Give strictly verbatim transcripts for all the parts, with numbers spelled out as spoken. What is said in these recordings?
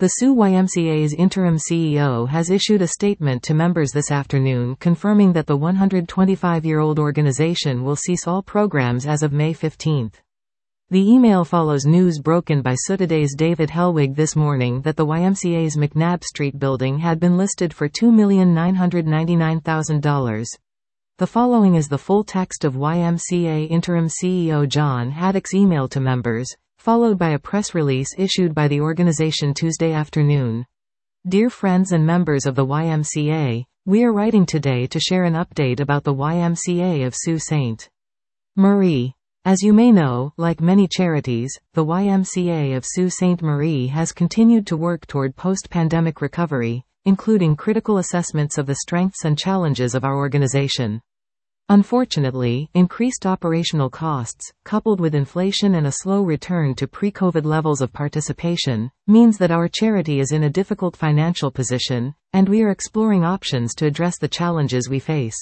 The Sioux Y M C A's interim C E O has issued a statement to members this afternoon confirming that the one hundred twenty-five-year-old organization will cease all programs as of May fifteenth. The email follows news broken by Sioux Today's David Helwig this morning that the Y M C A's McNabb Street building had been listed for two million nine hundred ninety-nine thousand dollars. The following is the full text of Y M C A interim C E O John Haddock's email to members, followed by a press release issued by the organization Tuesday afternoon. Dear friends and members of the Y M C A, we are writing today to share an update about the Y M C A of Sault Ste. Marie. As you may know, like many charities, the Y M C A of Sault Ste. Marie has continued to work toward post-pandemic recovery, including critical assessments of the strengths and challenges of our organization. Unfortunately, increased operational costs, coupled with inflation and a slow return to pre-COVID levels of participation, means that our charity is in a difficult financial position, and we are exploring options to address the challenges we face.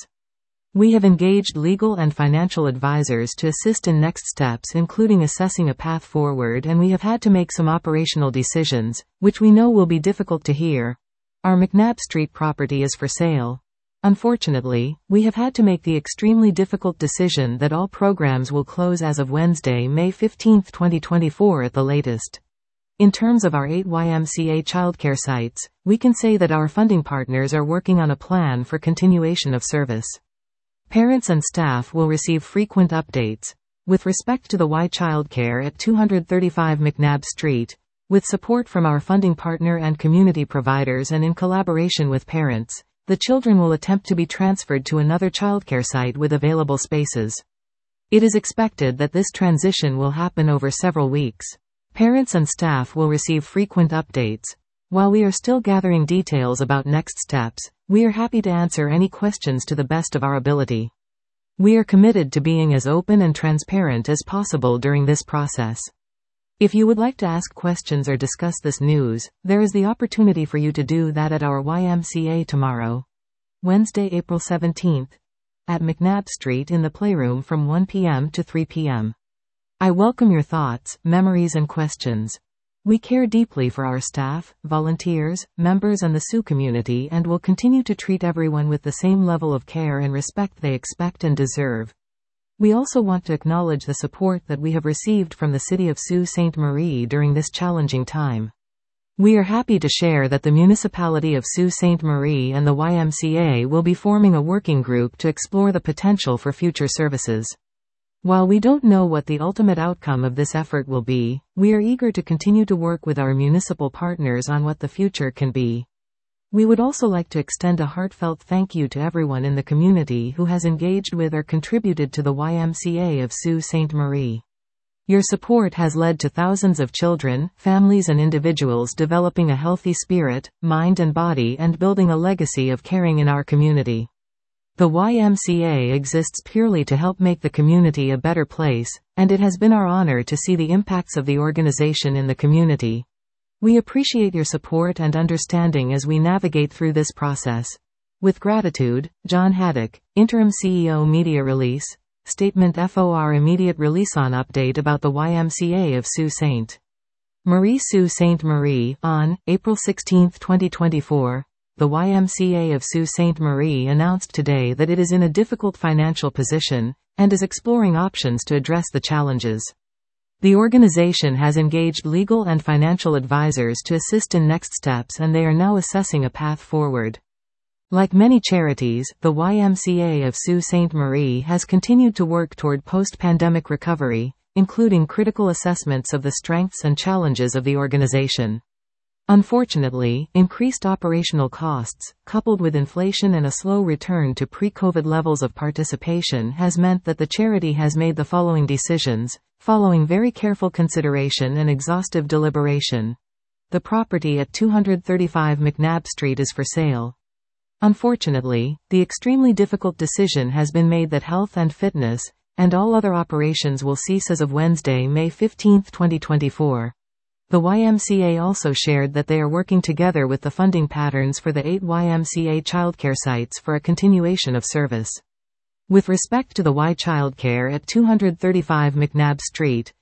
We have engaged legal and financial advisors to assist in next steps, including assessing a path forward, and we have had to make some operational decisions, which we know will be difficult to hear. Our McNabb Street property is for sale. Unfortunately, we have had to make the extremely difficult decision that all programs will close as of Wednesday, May fifteenth, twenty twenty-four at the latest. In terms of our eight Y M C A childcare sites, we can say that our funding partners are working on a plan for continuation of service. Parents and staff will receive frequent updates. With respect to the Y childcare at two thirty-five McNabb Street, with support from our funding partner and community providers and in collaboration with parents, the children will attempt to be transferred to another childcare site with available spaces. It is expected that this transition will happen over several weeks. Parents and staff will receive frequent updates. While we are still gathering details about next steps, we are happy to answer any questions to the best of our ability. We are committed to being as open and transparent as possible during this process. If you would like to ask questions or discuss this news, there is the opportunity for you to do that at our Y M C A tomorrow, Wednesday, April seventeenth, at McNabb Street in the Playroom from one p m to three p m I welcome your thoughts, memories and questions. We care deeply for our staff, volunteers, members and the Sioux community, and will continue to treat everyone with the same level of care and respect they expect and deserve. We also want to acknowledge the support that we have received from the City of Sault Ste. Marie during this challenging time. We are happy to share that the municipality of Sault Ste. Marie and the Y M C A will be forming a working group to explore the potential for future services. While we don't know what the ultimate outcome of this effort will be, we are eager to continue to work with our municipal partners on what the future can be. We would also like to extend a heartfelt thank you to everyone in the community who has engaged with or contributed to the Y M C A of Sault Ste. Marie. Your support has led to thousands of children, families and individuals developing a healthy spirit, mind and body and building a legacy of caring in our community. The Y M C A exists purely to help make the community a better place, and it has been our honor to see the impacts of the organization in the community. We appreciate your support and understanding as we navigate through this process. With gratitude, John Haddock, Interim C E O. Media Release, Statement for Immediate Release on Update about the Y M C A of Sault Ste. Marie Sault Ste. Marie, on April sixteenth, twenty twenty-four, the Y M C A of Sault Ste. Marie announced today that it is in a difficult financial position, and is exploring options to address the challenges. The organization has engaged legal and financial advisors to assist in next steps, and they are now assessing a path forward. Like many charities, the Y M C A of Sault Ste. Marie has continued to work toward post-pandemic recovery, including critical assessments of the strengths and challenges of the organization. Unfortunately, increased operational costs, coupled with inflation and a slow return to pre-COVID levels of participation, has meant that the charity has made the following decisions, following very careful consideration and exhaustive deliberation. The property at two thirty-five McNabb Street is for sale. Unfortunately, the extremely difficult decision has been made that health and fitness, and all other operations will cease as of Wednesday, May fifteenth, twenty twenty-four. The Y M C A also shared that they are working together with the funding patterns for the eight Y M C A childcare sites for a continuation of service. With respect to the Y childcare at two thirty-five McNabb Street,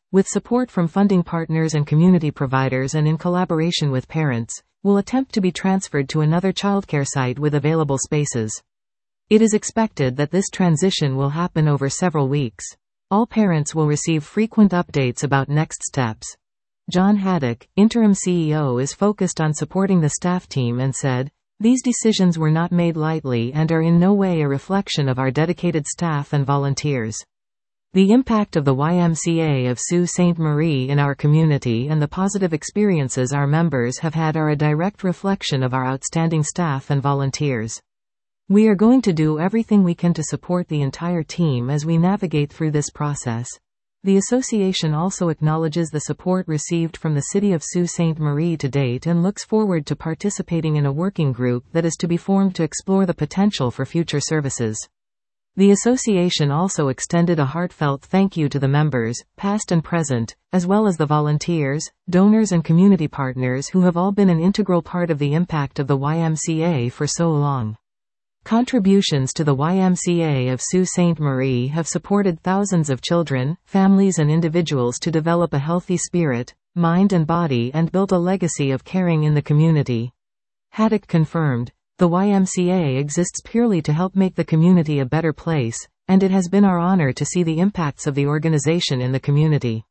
With support from funding partners and community providers and in collaboration with parents, will attempt to be transferred to another childcare site with available spaces. It is expected that this transition will happen over several weeks. All parents will receive frequent updates about next steps. John Haddock, interim C E O, is focused on supporting the staff team and said, "These decisions were not made lightly and are in no way a reflection of our dedicated staff and volunteers. The impact of the Y M C A of Sault Ste. Marie in our community and the positive experiences our members have had are a direct reflection of our outstanding staff and volunteers. We are going to do everything we can to support the entire team as we navigate through this process." The association also acknowledges the support received from the City of Sault Ste. Marie to date and looks forward to participating in a working group that is to be formed to explore the potential for future services. The association also extended a heartfelt thank you to the members, past and present, as well as the volunteers, donors and community partners who have all been an integral part of the impact of the Y M C A for so long. Contributions to the Y M C A of Sault Ste. Marie have supported thousands of children, families and individuals to develop a healthy spirit, mind and body and build a legacy of caring in the community. Haddock confirmed, "The Y M C A exists purely to help make the community a better place, and it has been our honor to see the impacts of the organization in the community."